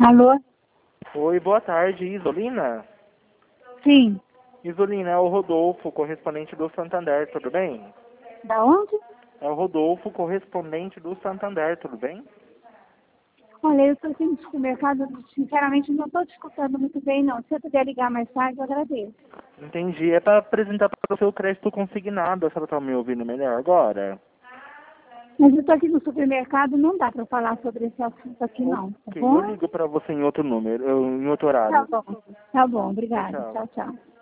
Alô? Oi, boa tarde, Isolina? Sim. Isolina, é o Rodolfo, correspondente do Santander, tudo bem? Da onde? É o Rodolfo, correspondente do Santander, tudo bem? Olha, eu estou aqui no supermercado, sinceramente não estou te escutando muito bem, não. Se você puder ligar mais tarde, eu agradeço. Entendi, é para apresentar para o seu crédito consignado, a senhora está me ouvindo melhor agora? Mas eu estou aqui no supermercado, não dá para falar sobre esse assunto aqui, não, tá Ok, eu bom? ligo para você em outro número, em outro Tá horário. bom. Tá bom, Tchau, obrigada. tchau. Tchau, tchau.